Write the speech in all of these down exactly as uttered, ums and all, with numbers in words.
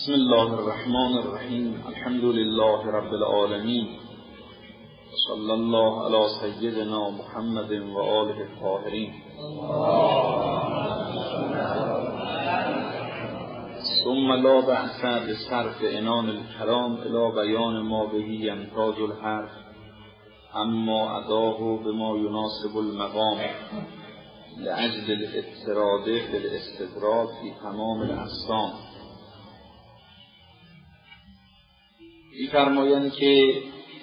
بسم الله الرحمن الرحیم. الحمد لله رب العالمین، صلی الله علی سیدنا محمد و آله الطاهرین. ثم لا بأس بصرف عنان الكلام الى بیان ما به ينتاج الحرف اما اداه بما يناسب المقام لأجل الاضطراد في الاستدراك في تمام الأقسام. می‌فرمایند که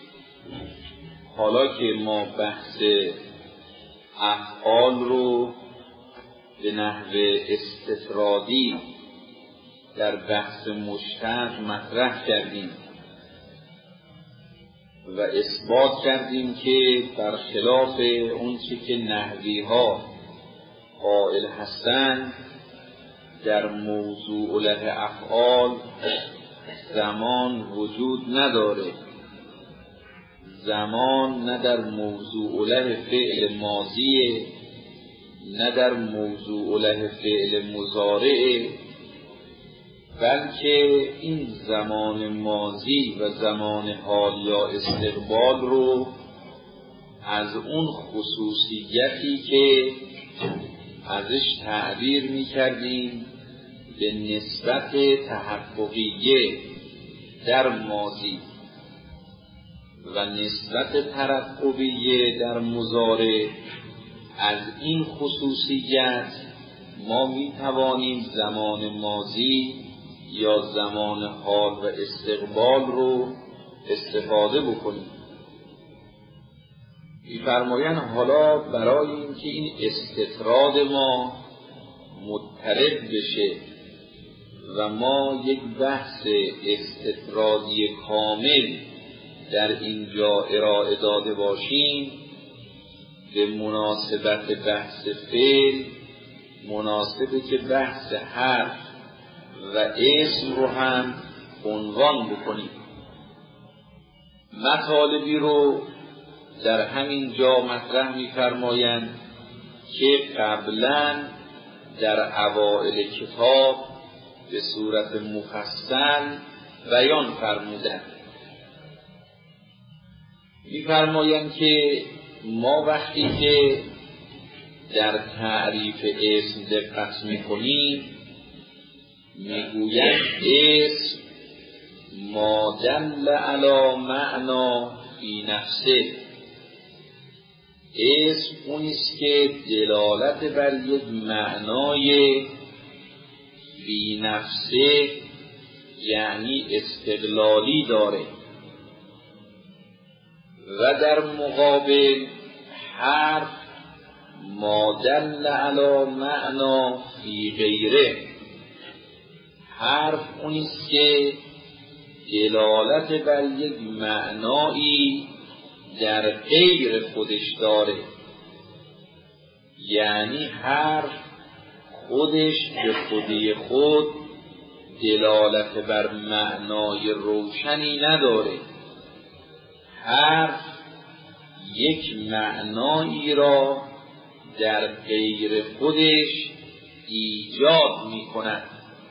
حالا که ما بحث افعال رو به نحو استطرادی در بحث مشتق مطرح کردیم و اثبات کردیم که برخلاف اون چی که نحوی ها قائل هستند، در موضوع له افعال زمان وجود نداره. زمان نه در موضوع له فعل ماضیه، نه در موضوع له فعل مضارعه، بلکه این زمان ماضی و زمان حال یا استقبال رو از اون خصوصیتی که ازش تعبیر می کردیم به نسبت تحققیه در ماضی و نسبت ترقبیه در مضارع، از این خصوصیت ما می توانیم زمان ماضی یا زمان حال و استقبال رو استفاده بکنیم. می‌فرمایند حالا برای اینکه این استطراد ما مضطرب بشه و ما یک بحث استطرادی کامل در اینجا ارائه داده باشیم، به مناسبت بحث فعل مناسبه که بحث حرف و اسم رو هم عنوان بکنیم. مطالبی رو در همین جا مطرح می‌فرمایند که قبلاً در اوائل کتاب به صورت مفصل بیان فرمودند. می‌فرمایند که ما وقتی که در تعریف اسم دقت می‌کنیم، میگویند اسم ما دل علی معنا فی نفسه. اسم اونیست که دلالت بر یک معنای فی نفسه یعنی استقلالی داره، و در مقابل حرف ما دل علی معنا فی غیره. حرف اونیست که دلالت بر یک معنایی در غیر خودش داره، یعنی حرف خودش به خودی خود دلالت بر معنای روشنی نداره. حرف یک معنایی را در غیر خودش ایجاد می کند.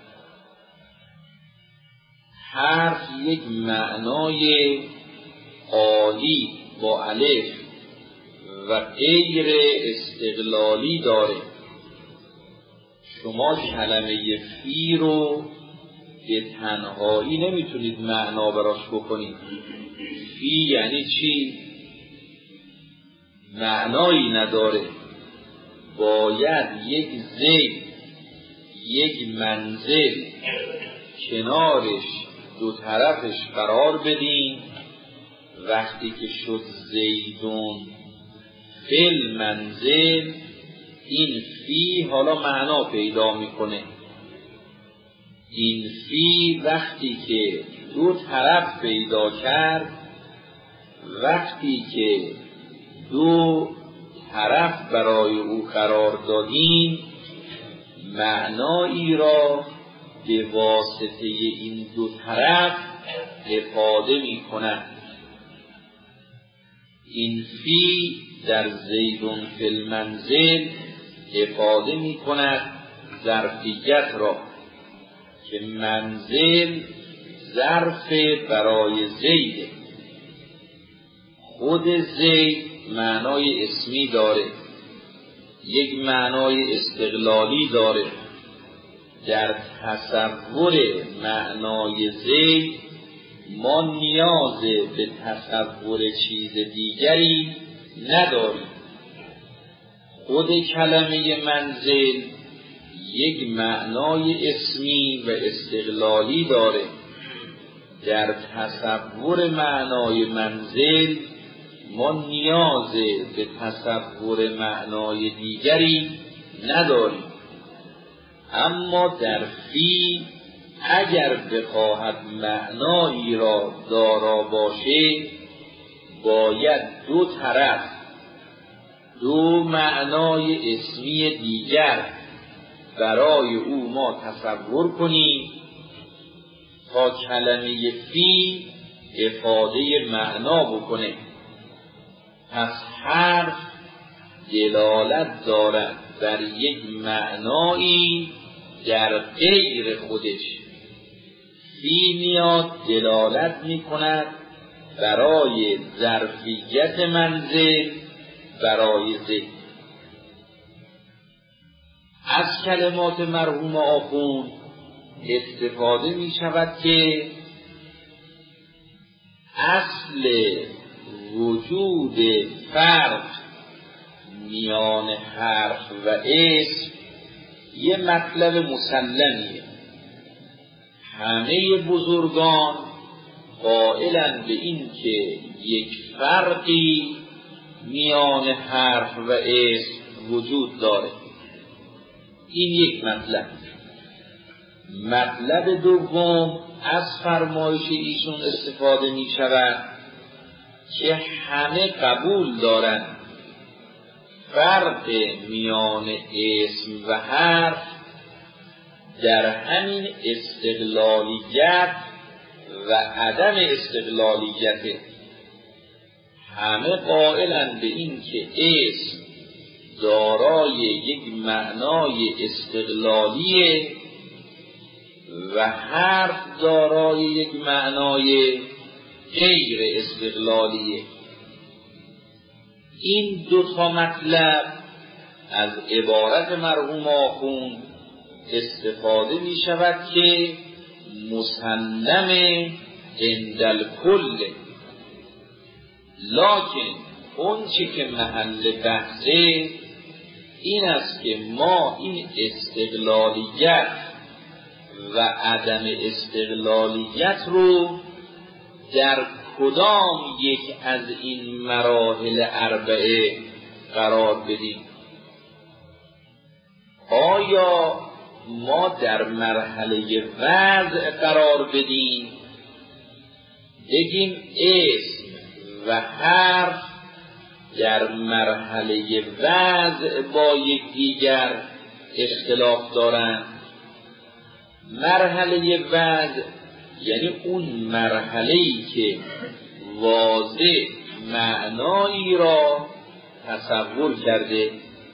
حرف یک معنای عالی با الف و غیر استقلالی داره. شما کلمه فی رو به تنهایی نمیتونید معنا براش بکنید. فی یعنی چی؟ معنایی نداره. باید یک زید، یک منزل کنارش دو طرفش قرار بدیم. وقتی که شد زیدون فل منزل، این فی حالا معنا پیدا میکنه. این فی وقتی که دو طرف پیدا کرد، وقتی که دو طرف برای او قرار دادیم، معنایی را به واسطه این دو طرف افاده می کند. این فی در زیدون فی المنزل افاده می کند ظرفیت را که منزل ظرف برای زید، خود زید معنای اسمی داره، یک معنای استقلالی داره. در تصور معنای زید ما نیاز به تصور چیز دیگری نداریم. خود کلمه منزل یک معنای اسمی و استقلالی داره. در تصور معنای منزل ما نیاز به تصور معنای دیگری نداریم. اما در فی اگر بخواهد معنایی را دارا باشه، باید دو طرف، دو معنای اسمی دیگر برای او ما تصور کنیم تا کلمه فی افاده معنا بکنه. پس حرف دلالت دارد بر یک معنایی در غیر خودش. فی میاد دلالت می کند برای ظرفیت منزل برای ذکر. از کلمات مرحوم آخوند استفاده می شود که اصل وجود فرق میان حرف و اسم یه مطلب مسلمیه. همه بزرگان قائلند به این که یک فرقی میان حرف و اسم وجود داره. این یک مطلب. مطلب دوم از فرمایش ایشون استفاده می شود که همه قبول دارند فرق میان اسم و حرف در همین استقلالیت و عدم استقلالیت. همه قائلند به این که اسم دارای یک معنای استقلالیه و حرف دارای یک معنای غیر استقلالیه. این دو تا مطلب از عبارت مرحوم آخوند استفاده می شود که مسلم عند الکل، لکن اون چه که محل بحثه این است که ما این استقلالیت و عدم استقلالیت رو در کدام یک از این مراحل اربعه قرار بدیم. آیا ما در مرحله وضع قرار بدیم، بگیم اسم و حرف در مرحله وضع با یکدیگر اختلاف دارند؟ مرحله وضع یعنی اون مرحله‌ای که واضح معنایی را تصور کرده.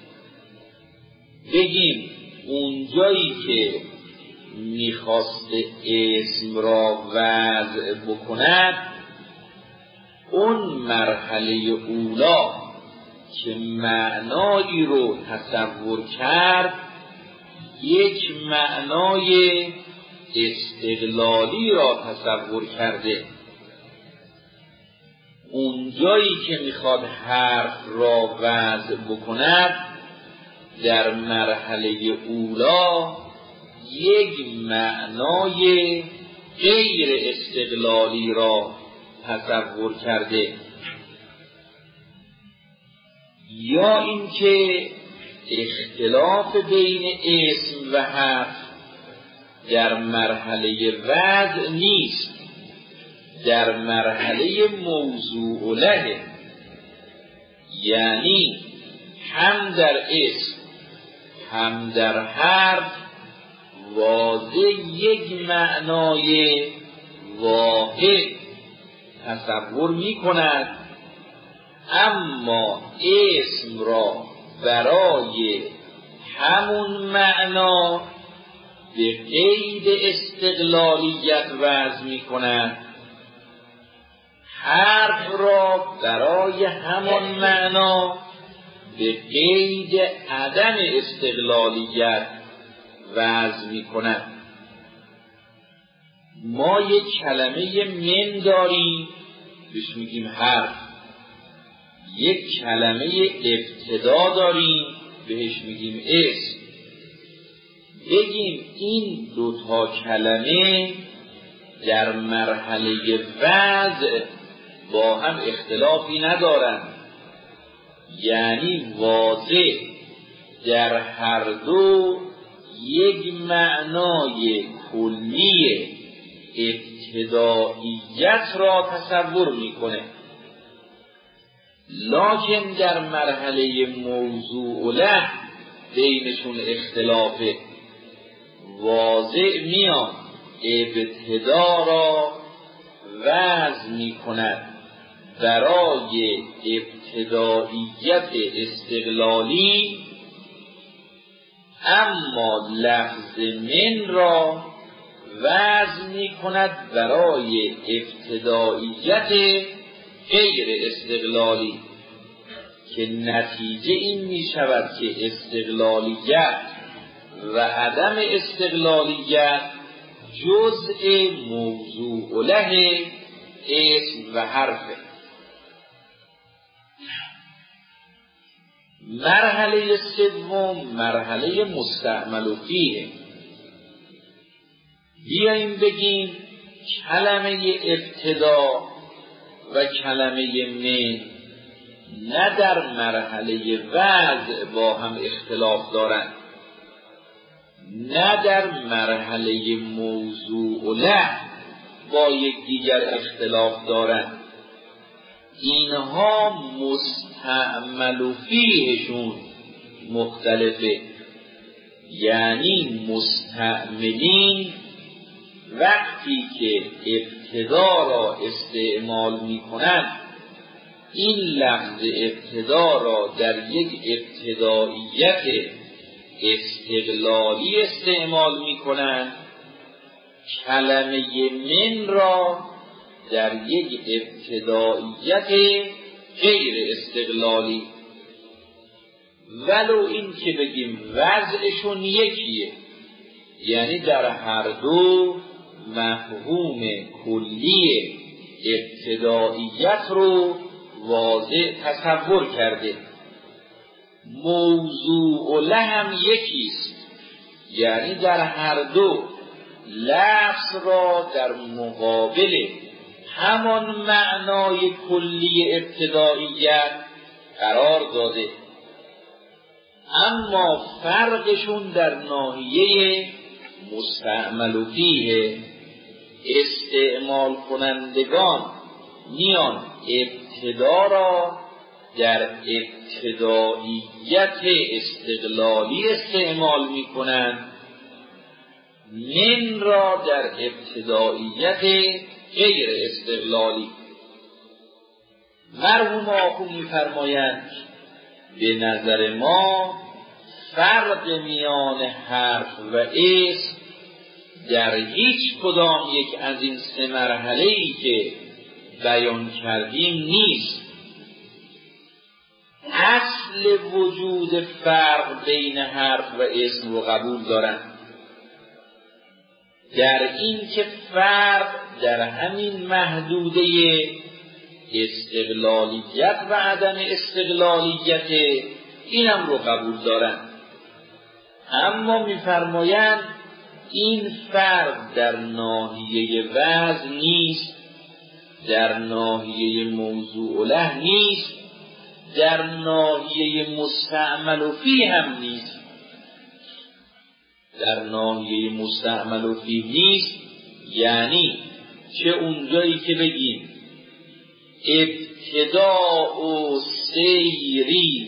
بگیم اونجایی که میخواست اسم را وضع بکند، اون مرحله اولا که معنایی رو تصور کرد یک معنای استقلالی را تصور کرده. اونجایی که میخواد حرف را وضع بکند در مرحله اولا یک معنای غیر استقلالی را تصور کرده. یا اینکه اختلاف بین اسم و حرف در مرحله وضع نیست، در مرحله موضوع له، یعنی هم در اسم هم در حرف واضح یک معنای واحد تصور می کند، اما اسم را برای همون معنا به قید استقلالیت وضع می کند، حرف را برای همان معنا به قید عدم استقلالیت وضع می کند. ما یک کلمه من داریم بهش میگیم حرف، یک کلمه ابتدا داریم بهش میگیم اسم. بگیم این دوتا کلمه در مرحله وضع با هم اختلافی ندارند، یعنی واضح در هر دو یک معنای کلی ابتداییت را تصور میکنه، لکن در مرحله موضوع له بینشون اختلاف واضح میان ابتدا را وضع میکند برای ابتداییت استقلالی، اما لفظ من را وضع می کند برای ابتداییت غیر استقلالی، که نتیجه این می شود که استقلالیت و عدم استقلالیت جزء موضوع له اسم و حرفه. مرحله سوم مرحله مستعمل فیه. بیاییم بگیم کلمه ابتدا و کلمه من نه در مرحله وضع با هم اختلاف دارند، نه در مرحله موضوع له با یکدیگر اختلاف دارند. اینها مستعمل فیهشون مختلفه، یعنی مستعملین وقتی که ابتدا را استعمال می کنند این لفظ ابتدا را در یک ابتداییت استقلالی استعمال می کنند، کلمه من را در یک ابتداییت غیر استقلالی، ولو این که بگیم وضعشون یکیه، یعنی در هر دو مفهوم کلی ابتداییت رو واضح تصور کرده. موضوع له هم یکیست، یعنی در هر دو لفظ را در مقابل همان معنای کلی ابتداییت قرار داده، اما فرقشون در ناحیه مستعمل فیه. استعمال کنندگان میان ابتدا را در ابتداییت استقلالی استعمال می کنند، من را در ابتداییت غیر استقلالی. مرحوم آخو می فرمایند به نظر ما فرق میان حرف و اسم در هیچ کدام یک از این سه مرحله‌ای که بیان کردیم نیست. اصل وجود فرق بین حرف و اسم رو قبول دارند، در این که فرق در همین محدوده استقلالیت و عدم استقلالیت اینم رو قبول دارند، اما می‌فرمایند این فرق در ناحیه وضع نیست، در ناحیه موضوع له نیست، در ناحیه مستعمل فیه هم نیست. در ناحیه مستعمل فیه نیست یعنی چه اونجایی که بگیم ابتداء و سیری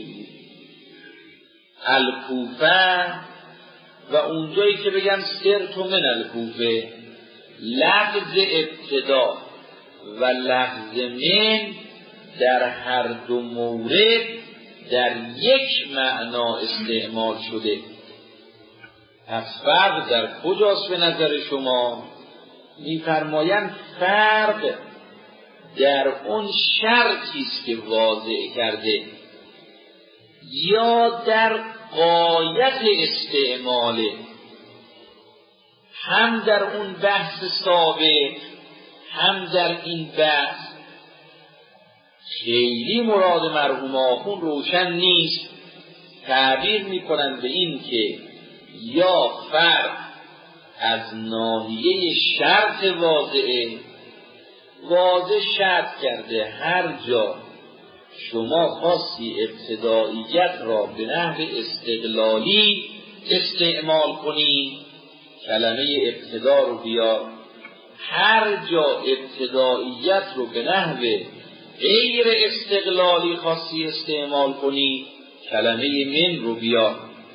الکوفه و اونجایی که بگم سرت من الکوفه، لفظ ابتدا و لفظ من در هر دو مورد در یک معنا استعمال شده، پس فرق در کجاست به نظر شما؟ می‌فرمایند فرق در اون شرطی است که واضع کرده یا در غایت استعماله، هم در اون بحث سابق هم در این بحث خیلی مراد مرحوم آخوند روشن نیست. تعبیر میکنند به این که یا فرق از ناحیه شرط واضعه، واضح شرط کرده هر جا شما خواستی ابتداییت را به نحو استقلالی استعمال کنی کلمه ابتدا رو بیار، هر جا ابتداییت رو به نحو غیر استقلالی خواستی استعمال کنی کلمه من رو بیار.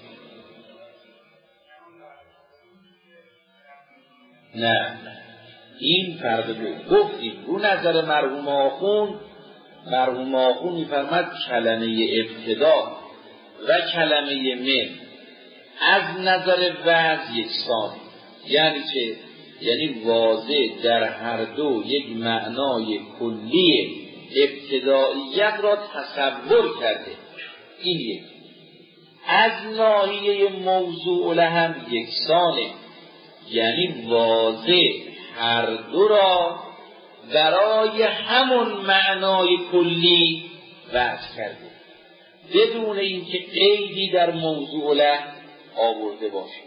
نه این فرق رو گفتیم رو نظر مرحوم آخوند. مرحوم آخوند می‌فرماد کلمه ابتدا و کلمه من از نظر وضع یکسان. یعنی چه؟ یعنی واضح در هر دو یک معنای کلی ابتداییت را تصور کرده. این یک از ناحیه موضوع له هم یکسانه، یعنی واضح هر دو را برای همون معنای کلی وضع کرده بدون اینکه قیدی در موضوع له آورده باشه.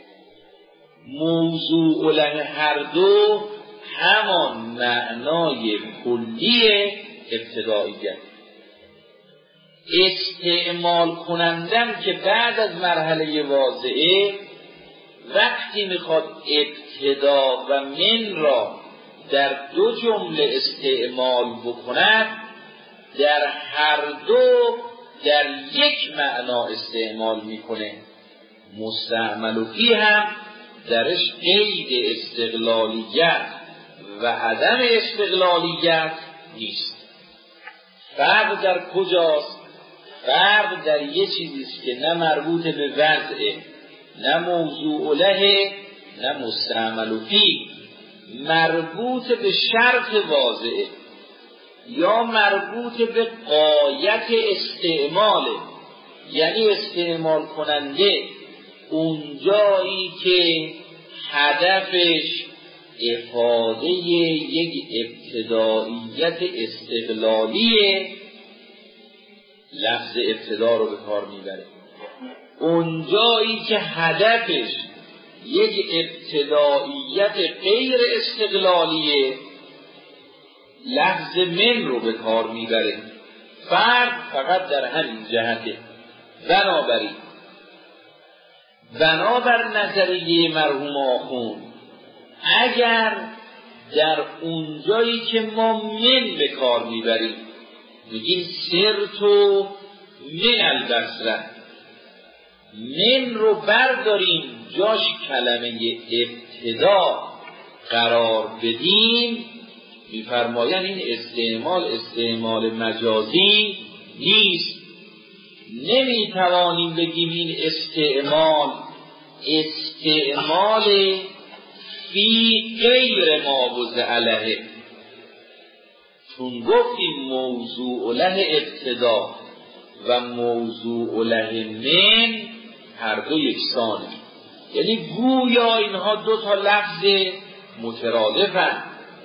موضوع له هر دو همان معنای کلی ابتداییت. استعمال کنندن که بعد از مرحله واضعه وقتی میخواد ابتدا و من را در دو جمله استعمال بکند در هر دو در یک معنا استعمال میکنه. مستعمل فی هم درش قید استقلالیت و عدم استقلالیت نیست. فرق در کجاست؟ فرق در یه چیزیست که نه مربوط به وضعه، نه موضوع له، نه مستعمل فی، مربوط به شرط واضعه یا مربوط به غایت استعماله. یعنی استعمال کننده اون جایی که هدفش افاده یک ابتداییت استقلالیه لفظ ابتدا رو به کار میبره. اون جایی که هدفش یک ابتداییت غیر استقلالیه لفظ من رو به کار میبره. فرق فقط در همین جهته. بنابراین بنابر نظریه مرحوم آخوند اگر در اون جایی که ما من به کار میبریم میگیم سرتو من البصره، من رو برداریم جاش کلمه ابتدا قرار بدیم، میفرمایند این استعمال استعمال مجازی نیست. نمیتوانیم بگیم این استعمال استعمال فی غیر ما وضع له، چون گفتیم موضوع له ابتدا و موضوع له من هر دو یکسانه. یعنی گویا اینها دو تا لفظ مترادفند.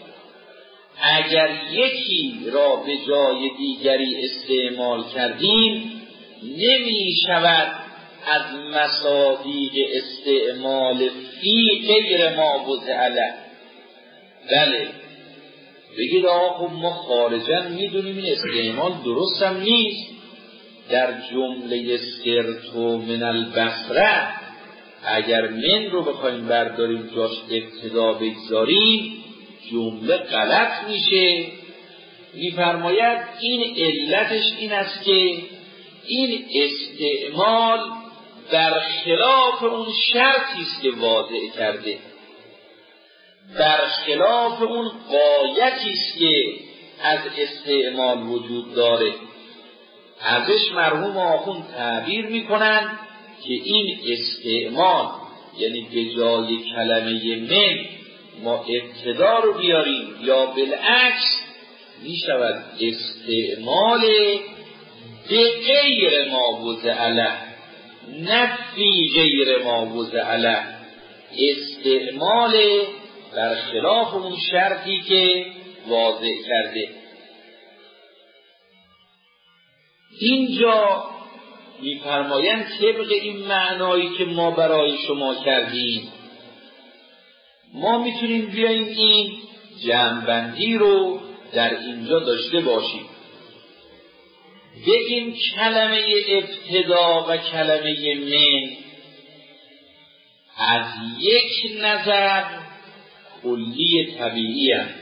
اگر یکی را به جای دیگری استعمال کردیم نمی شود از مصادیق استعمال فی غیر ما وضع له. بله بگید آقا خب ما خارجا میدونیم این استعمال درست هم نیست. در جمله سرتو من البصره اگر من رو بخوایم برداریم جاش ابتدا بگذاریم جمله غلط میشه. میفرماید این علتش این است که این استعمال برخلاف اون شرطی است که واضع کرده، برخلاف اون غایتی است که از استعمال وجود داره. ازش مرحوم آخوند تعبیر میکنن که این استعمال یعنی به جای کلمه من ما ابتدا رو بیاریم، یا بالعکس می شود استعمال به غیر ما وضع له، نفی غیر ما وضع له، استعمال برخلاف اون شرطی که واضح کرده. اینجا می‌فرمایند طبق این معنایی که ما برای شما کردیم ما میتونیم بیاییم این جمع‌بندی رو در اینجا داشته باشیم، بگیم کلمه ابتدا و کلمه من از یک نظر کلی طبیعی هست،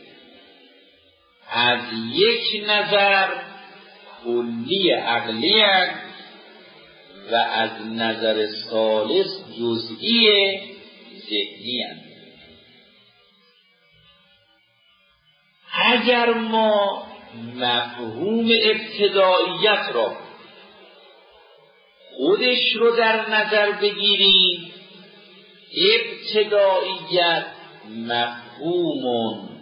از یک نظر کلی عقلی هست و از نظر ثالث جزئی ذهنی هست. اگر ما مفهوم ابتداییت را خودش رو در نظر بگیریم، ابتداییت مفهوم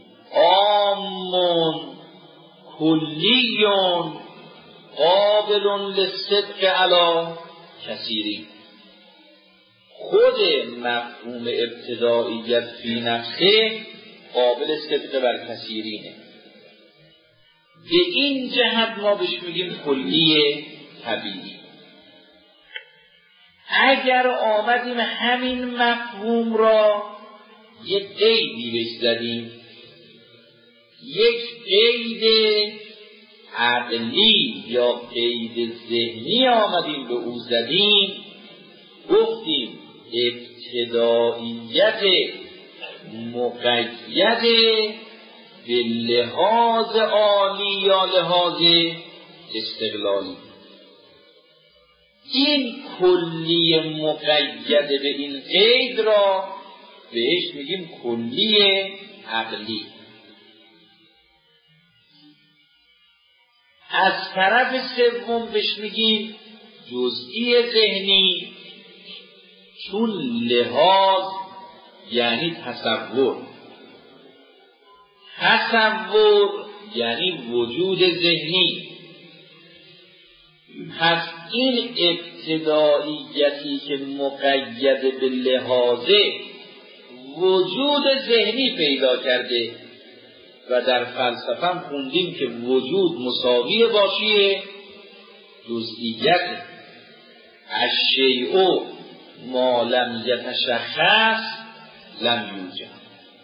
عام کلی قابل للصدق علی کثیرین. خود مفهوم ابتداییت فی نفسه قابل صدق بر کثیرینه. به این جهت ما بهش میگیم کلی طبیعی. اگر آمدیم همین مفهوم را یک قیدی بهش زدیم، یک قید عقلی یا قید ذهنی آمدیم به او زدیم، گفتیم ابتداییت مقید به لحاظ عالی یا لحاظ استقلالی. این کلی مقید به این قید را بهش میگیم کلی عقلی. از طرف سوم بهش میگیم جزئی ذهنی، چون لحاظ یعنی تصور، تصور یعنی وجود ذهنی. پس این ابتداییتی که مقید به لحاظ وجود ذهنی پیدا کرده و در فلسفه هم خوندیم که وجود مساوی باشیه جزئیت، الشیء ما لم یتشخص لم یوجد.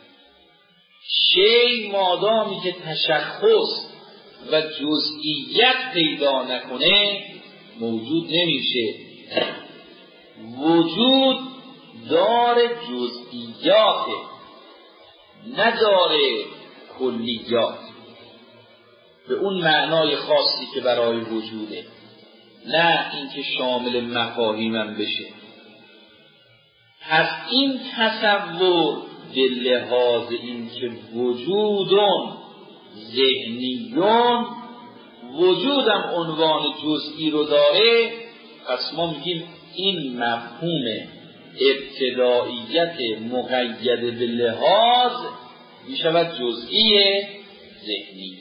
شیء مادامی که تشخص و جزئیت پیدا نکنه موجود نمیشه. وجود دار جزئیات، نداره کلیات به اون معنای خاصی که برای وجوده، نه اینکه شامل مفاهیمم بشه. پس این تصور به لحاظ اینکه وجودون ذهنیون، وجودم عنوان جزئی رو داره، پس ما میگیم این مفهوم ابتداییت مقید به لحاظ میشود جزئی ذهنی.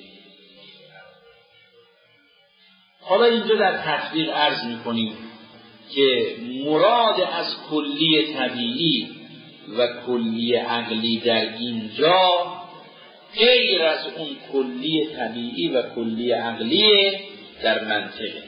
حالا اینجا در تطبیق عرض میکنیم که مراد از کلی طبیعی و کلی عقلی در اینجا غیر از اون کلی طبیعی و کلی عقلی در منطقه.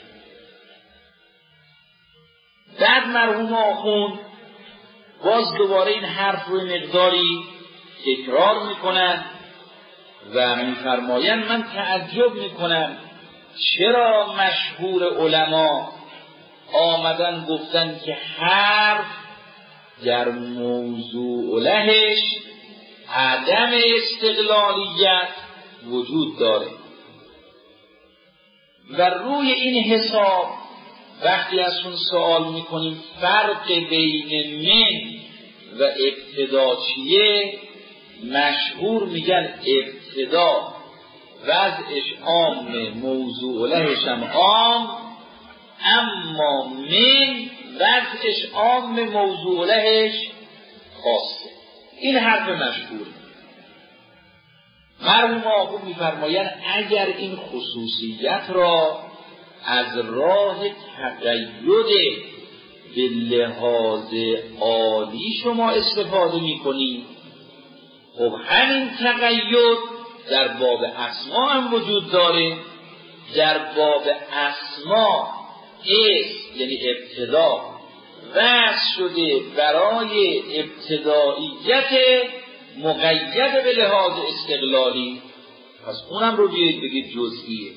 بعد مرحوم آخوند باز دوباره این حرف رو مقداری تکرار میکنن و میفرمایند من تعجب میکنم چرا مشهور علما آمدن گفتن که حرف در موضوع لهش عدم استقلالیت وجود داره و روی این حساب وقتی از اون سوال میکنیم فرق بین من و ابتدا چیه، مشهور میگن ابتدا وضعش عام، موضوع لهش هم عام، اما من وضعش عام، موضوع لهش خاصه. این حرف مشهور. مرحوم آخوند می‌فرمایند اگر این خصوصیت را از راه تقید به لحاظ عالی شما استفاده می‌کنید، خب همین تقید در باب اسما هم وجود داره. در باب اسما اسم یعنی ابتدا وضع شده برای ابتداییت مقید به لحاظ استقلالی، پس اونم رو بیایید بگید جزئیه.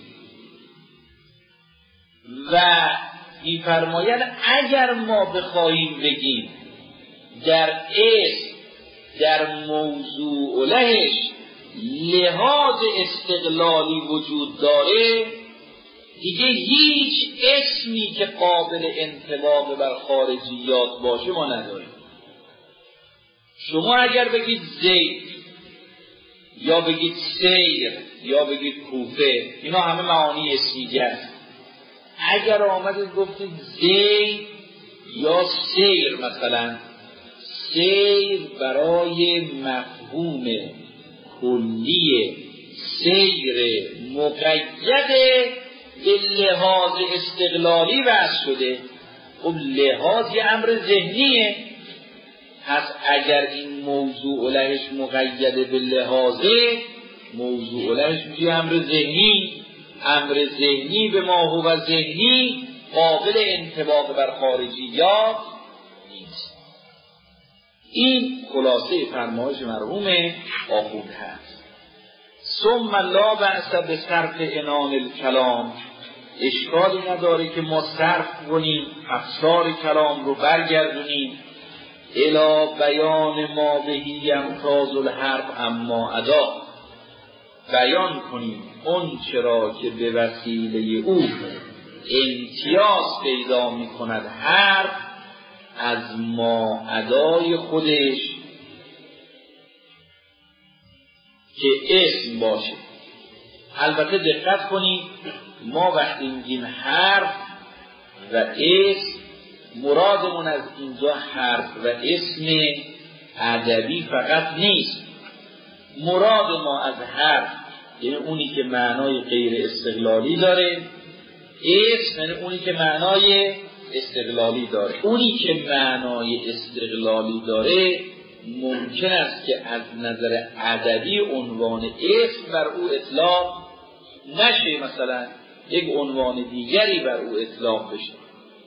و می‌فرماید اگر ما بخواهیم بگیم در اسم در موضوع لهش لحاظ استقلالی وجود داره، دیگه هیچ اسمی که قابل انطباق بر خارجیات باشه ما نداریم. شما اگر بگید زید یا بگید سیر یا بگید کوفه، اینا همه معانی اسمیه است. اگر آمدید گفتید زید یا سیر، مثلا سیر برای مفهوم کلی سیر مقید به لحاظ استقلالی وضع شده، خب لحاظ یه امر ذهنیه. پس اگر این موضوع لهش مقید به لحاظه، موضوع لهش میشه امر ذهنی. امر ذهنی به ما هو ذهنی قابل انطباق بر خارجیات نیست. این خلاصه فرمایش مرحوم آخوند هست. ثم لا بأس به صرف عنان الکلام، اشکالی نداره که ما صرف کنیم افسار کلام رو برگردونیم الی بیان ما بهی یمتاز الحرف اما ادا، بیان کنیم اون چرا که به وسیله او امتیاز پیدا می کند حرف از ما ادای خودش که اسم باشه. البته دقت کنید، ما وقتی میگیم حرف و اسم، مرادمون از اینجا حرف و اسم ادبی فقط نیست. مراد ما از حرف یعنی اونی که معنای غیر استقلالی داره، اسم یعنی اونی که معنای استقلالی داره. اونی که معنای استقلالی داره ممکن است که از نظر ادبی عنوان اسم بر او اطلاق نشه، مثلا یک عنوان دیگری بر او اطلاق بشه.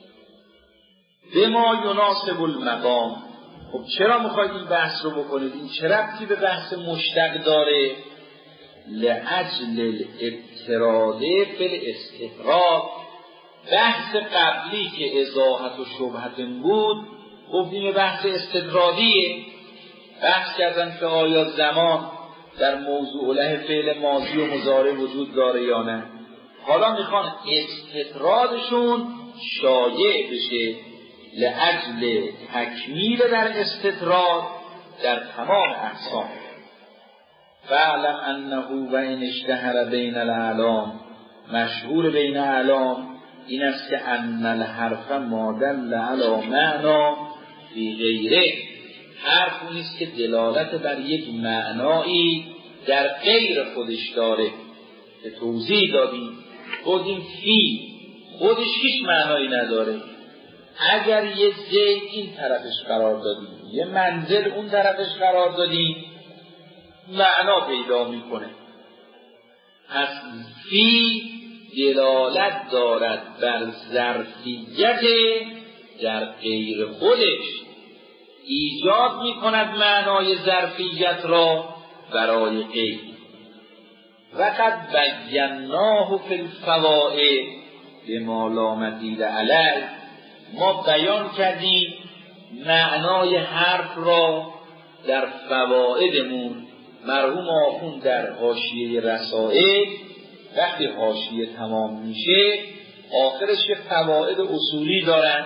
به ما یناسب المقام. خب چرا میخواید این بحث رو بکنید؟ این چه ربطی به بحث مشتق داره؟ لأجل الابتراده فی الاستفراد. بحث قبلی که ازاحت و شبهت بود گفتیم بحث استدرادیه. بحث کردن که آیا زمان در موضوع له فعل ماضی و مضارع وجود داره یا نه. حالا میخوان استطرادشون شایع بشه لأجل تکمیل در استطراد در تمام اقسام. فاعلم انه و ان اشتهر بین الاعلام، مشهور بین اعلام این است که ان الحرف ما دل علی معنا فی غیره. حرف نیست که دلالت بر یک معنایی در غیر خودش داره که توضیح دادیم. گفتیم فی خودش هیچ معنایی نداره. اگر یه زید این طرفش قرار دادیم، یه منزل اون طرفش قرار دادیم، معنا پیدا میکنه. پس فی دلالت دارد بر ظرفیت در غیر خودش، ایجاد میکند معنای ظرفیت را برای غیر. و قد بیناه فی الفوائد بما لا مزید علیه. ما بیان کردیم معنای حرف را در فوائدمون. مرحوم آخوند در حاشیه رسائل وقتی حاشیه تمام میشه آخرش فواید اصولی دارن.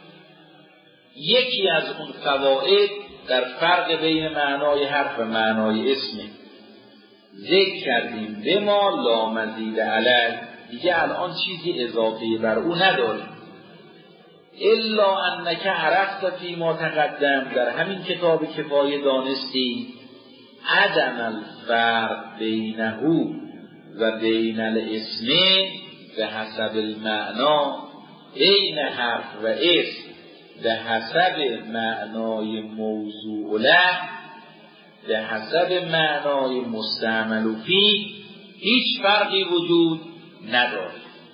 یکی از اون فواید در فرق بین معنای حرف و معنای اسمه. ذکر کردیم به ما لا مزید علیه، دیگه الان چیزی اضافه بر او نداریم. الا انک عرفت فی ما تقدم، در همین کتاب کفایه دانستی عدم الفرق بینه و بین الاسم به حسب المعنا، بین حرف و اسم به حسب معنای موضوع له، به حسب معنای مستعمل فی، هیچ فرقی وجود نداره.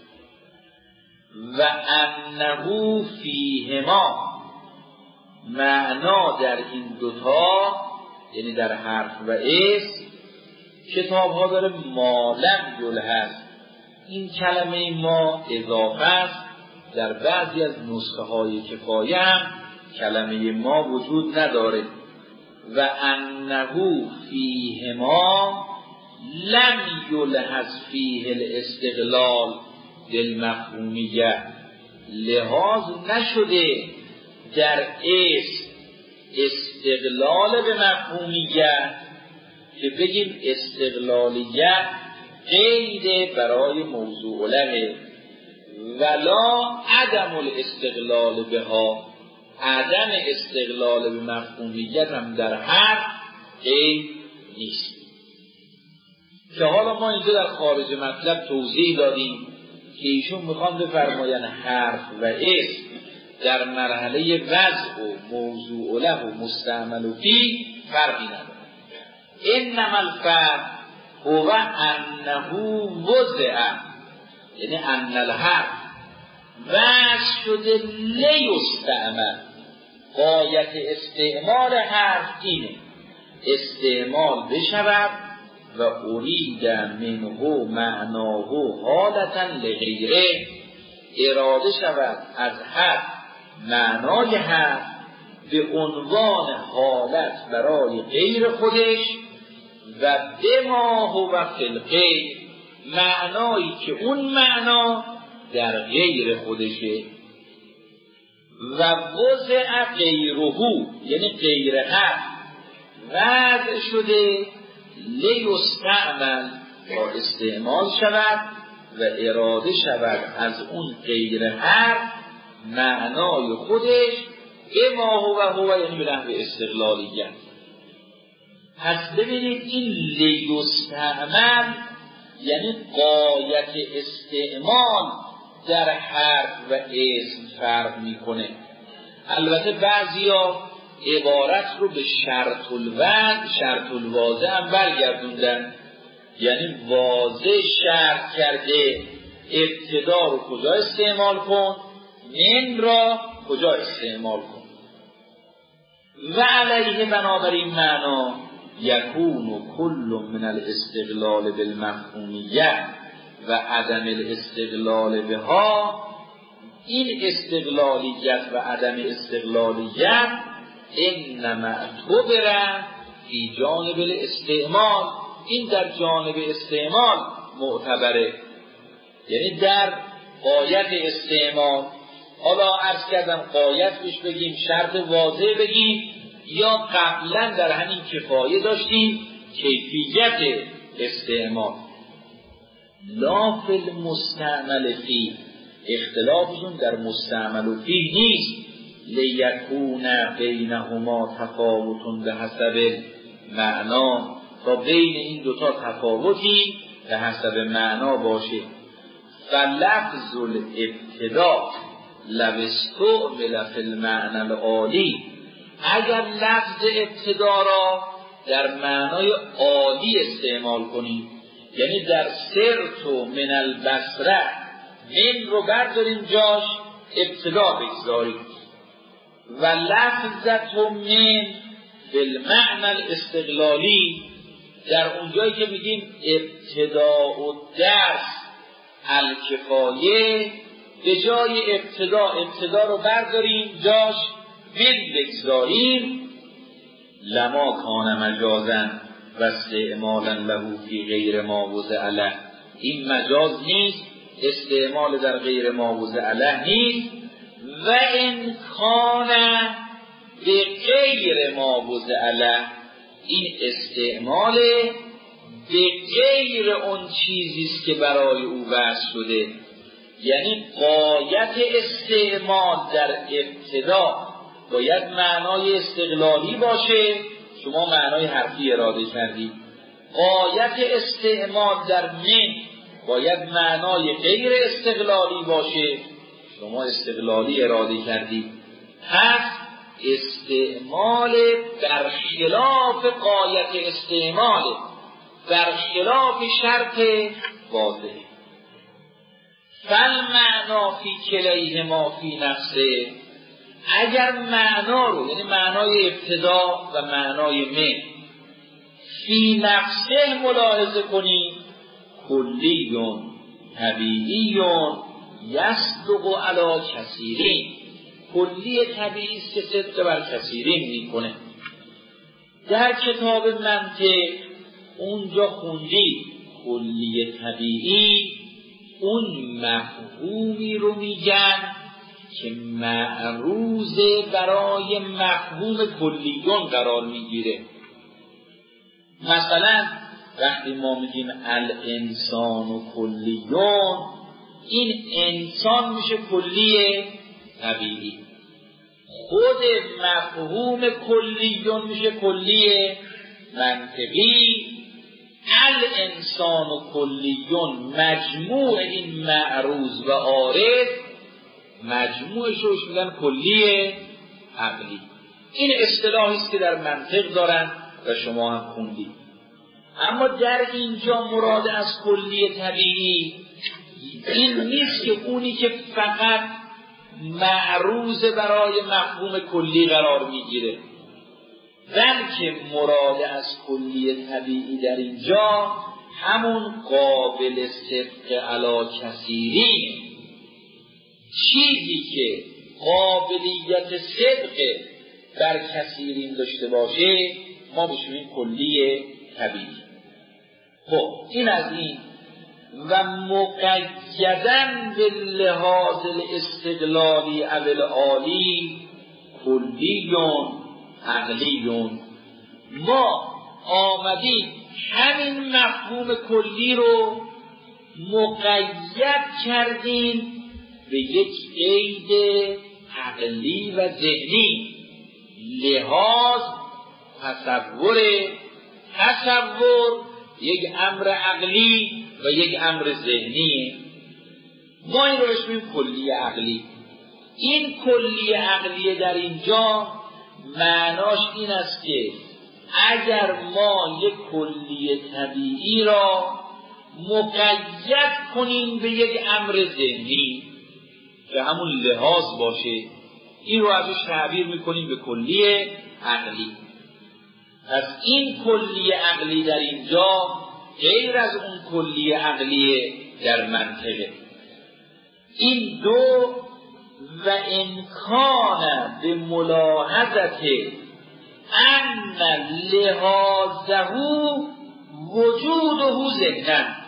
و انه فیهما، معنا در این دوتا یعنی در حرف و اسم کتاب ها داره مالم یلحظ، این کلمه ما اضافه است، در بعضی از نسخه های کفایه هم کلمه ما وجود نداره. و انه فیهما لم یلحظ فیه الاستقلال بالمفهومیه، لحاظ نشده در اسم استقلال به مفهومیت که بگیم استقلالیت غیر برای موضوع له، ولا عدم الاستقلال بها، عدم استقلال به مفهومیت هم در هر غیر نیست. که حالا ما اینجا در خارج مطلب توضیح دادیم که ایشون میخوان بفرماین حرف و اسم در مرحله وضع و موضوع له و مستعمل فی فرقی نداره. انما الفرق هو انه وضع، یعنی ان الحرف وضع شده لیستعمل، غایت استعمال حرف اینه استعمال بشود و ارید منه معناه حالتا لغیره، اراده شود از حرف معنای حرف به عنوان حالت برای غیر خودش و بما هو فی الغیر، معنایی که اون معنا در غیر خودشه. و وضع غیره یعنی غیر حرف وضع شده لیستعمل با استعمال شود و اراده شود از اون غیر حرف معنای خودش اما هو هو، یعنی به نحو استقلالیت. پس ببینید این لیستعمل یعنی غایت استعمال در حرف و اسم فرق میکنه. البته بعضیا عبارت رو به شرط الوضع شرط الواضع هم برگردوندن، یعنی واضح شرط کرده ابتدا رو کجا استعمال کن، من را کجا استعمال کن. و علیه بنابراین معنا یکون کل من الاستقلال بالمفهومیه و عدم الاستقلال بها، این استقلالیت و عدم استقلالیت انما اعتبر فی جانب الاستعمال، این در جانب استعمال معتبره، یعنی در غایت استعمال. حالا عرض کردم غایت بهش بگیم شرط واضح بگیم، یا قبلا در همین کفایه داشتیم کیفیت استعمال. لا فی المستعمل فی، اختلافشون در مستعمل فی نیست. لیکون بینهما تفاوت به حسب معنا، تا بین این دوتا تفاوتی به حسب معنا باشه. فلفظ الابتدا لو استعمل فی المعنى العالی، اگر لفظ ابتدا را در معنای عالی استعمال کنیم، یعنی در سرت و من البصره من رو برداریم جاش ابتدا بگذاریم، و لفظت من بالمعنى الاستقلالی در اونجایی که میگیم ابتداء و درس الکفایه، به جای ابتدا ابتدا رو برداریم جاش من بگذاریم، لما کان مجازا و استعمالا له فی غیر ما وضع له، این مجاز نیست، استعمال در غیر ما وضع له نیست. و ان کان به غیر ما وضع له، این استعمال به غیر اون چیزیست که برای او وضع شده. یعنی غایت استعمال در ابتدا باید معنای استقلالی باشه، شما معنای حرفی اراده کردید. غایت استعمال در من باید معنای غیر استقلالی باشه، شما استقلالی اراده کردید. پس استعمال در خلاف غایت استعمال، در خلاف شرط واضح. فالمعنا فی کلیهما فی نفسه، اگر معنا رو یعنی معنای ابتدا و معنای من فی نفسه ملاحظه کنید، کلیون طبیعیون یصدق علی کثیرین، کلی طبیعی است که صدق بر کثیرین میکنه. در کتاب منطق اونجا خوندی کلی طبیعی اون مفهومی رو میگن که معروض برای مفهوم کلیون قرار میگیره. مثلا وقتی ما میگیم الانسان و کلیون، این انسان میشه کلی طبیعی، خود مفهوم کلیون میشه کلی منطقی. الانسان و کلیون مجموع این معروض و عارض، مجموعش روش میگن کلی عقلی. این اصطلاحی است که در منطق دارن و شما هم خوندید. اما در اینجا مراد از کلی طبیعی این نیست که اونی که فقط معروض برای مفهوم کلی قرار میگیره، بلکه مراد از کلی طبیعی در اینجا همون قابل صدق علی کثیرین، چیزی که قابلیت صدق در کثیرین داشته باشه ما بهش میگیم کلی طبیعی. خب این از این. و مقیدن به لحاظ الاستقلالی اول عالی کلیون عقلیون، ما آمدیم همین مفهوم کلی رو مقید کردیم به یک قید عقلی و ذهنی. لحاظ تصور، تصور یک امر عقلی و یک امر ذهنی. ما این رو بهش میگیم کلی عقلی. این کلی عقلی در اینجا معناش این است که اگر ما یک کلی طبیعی را مقید کنیم به یک امر ذهنی که همون لحاظ باشه، این رو ازش تعبیر میکنیم به کلی عقلی. پس این کلی عقلی در اینجا غیر از اون کلی عقلی در منطقه. این دو و امکان به ملاحظت ان لحاظه وجوده ذهنن.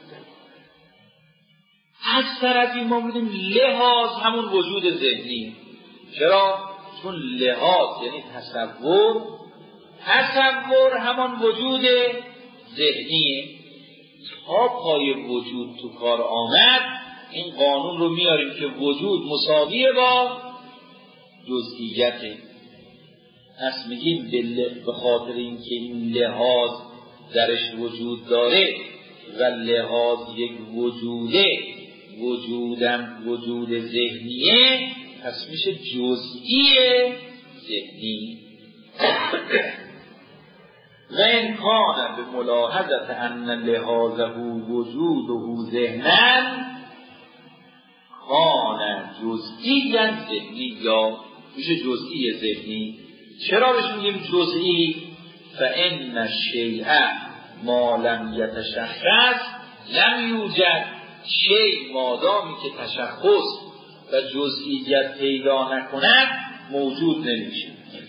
از طرفی ما می‌بینیم لحاظ همون وجود ذهنی. چرا؟ چون لحاظ یعنی تصور، تصور همان وجود ذهنیه. تا پای وجود تو کار آمد این قانون رو میاریم که وجود مساویه با جزئیته. پس میگیم به خاطر اینکه این لحاظ درش وجود داره و لحاظ یک وجوده، وجودم وجود ذهنیه، پس میشه جزئی ذهنی. و امکان به ملاحظت ان لحاظه وجوده ذهنن کان جزئی ذهنی، یا میشه جزئی ذهنی. چرا بهش میگیم جزئی؟ فان الشیء ما لم یتشخص لم یوجد. شیء مادامی که تشخص و جزئیت پیدا نکند موجود نمیشه.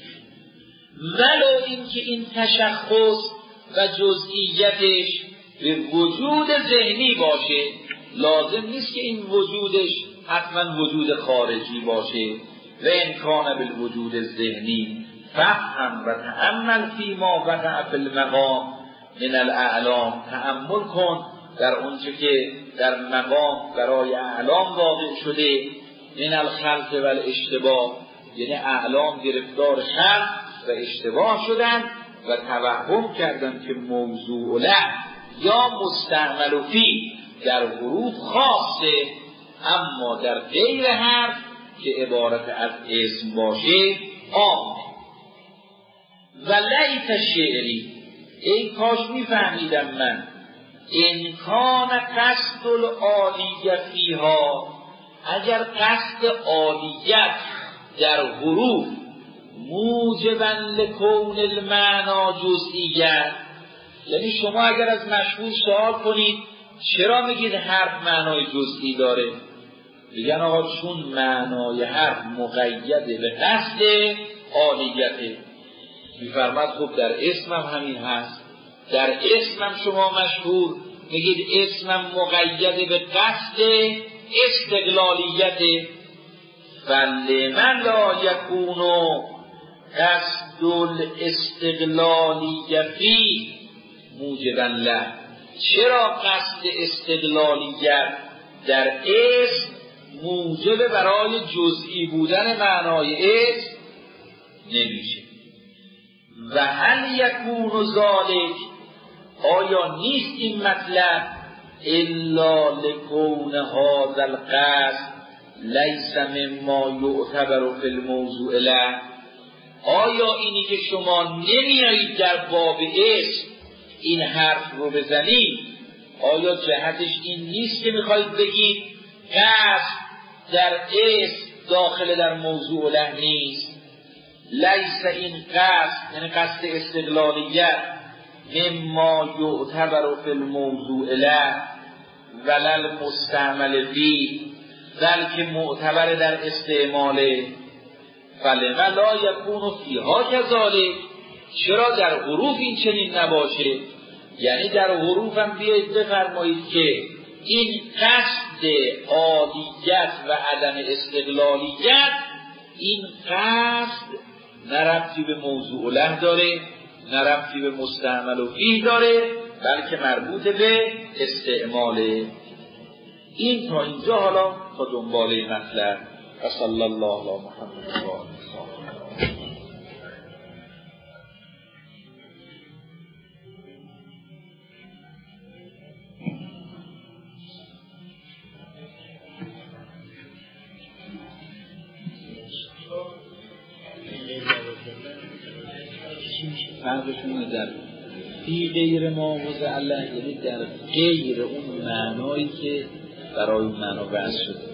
ولو اینکه این تشخص و جزئیتش به وجود ذهنی باشه، لازم نیست که این وجودش حتما وجود خارجی باشه. و امکان بالوجود ذهنی فهم و تأمل فی ما وقع فی المقام من الاعلام. تأمل کن در اونچه که در مقام برای اعلام واقع شده من الخلط و الاشتباه، یعنی اعلام گرفتار خلط و اشتباه شدن و توهم کردن که موضوع له یا مستعمل فی در حروف خاصه، اما در غیر حرف که عبارت از اسم باشه عام. و لیت شعری، ای کاش میفهمیدم من، امکان قصد العالیت فیها، اگر قصد عالیت در حروف موجبا لکون المعنا جزئیت، یعنی شما اگر از مشهور سوال کنید چرا میگید حرف معنای جزئی داره، میگن آقا چون معنای حرف مقید به قصد عالیته. میفرماد خب در اسمم همین هست، در اسمم شما مشهور میگید اسمم مقید به قصد استقلالیته، فلمن لا یکون قصد الاستقلالیت فی موجبا له، چرا قصد استقلالیت در اسم موجب برای جزئی بودن معنای اسم نمیشه. و هل یکون ذالک، آیا نیست این مطلب الا لکون هذا القصد لیس مما یعتبر فی الموضوع له، آیا اینی که شما نمیایید در باب اسم این حرف رو بزنید، آیا جهتش این نیست که میخواید بگید قصد در اسم داخل در موضوع له نیست؟ لیس این قصد، یعنی قصد استقلالیت، مما یعتبر فی الموضوع له ولل مستعمل فی، بلکه معتبر در استعماله. فلما لا یکون فیها کذالک، چرا در حروف این چنین نباشه؟ یعنی در حروف هم بیایید بفرمایید که این قصد عالیت و عدم استقلالیت، این قصد نه ربطی به موضوع له داره، نه ربطی به مستعمل و فیه داره، بلکه مربوط به استعماله. این تا اینجا، حالا تا دنباله مطلب. و صلی الله علی محمد و آله. فرقشون در فی غیر ما وضع له، یعنی در غیر اون معنایی که برای اون معنا بحث شده.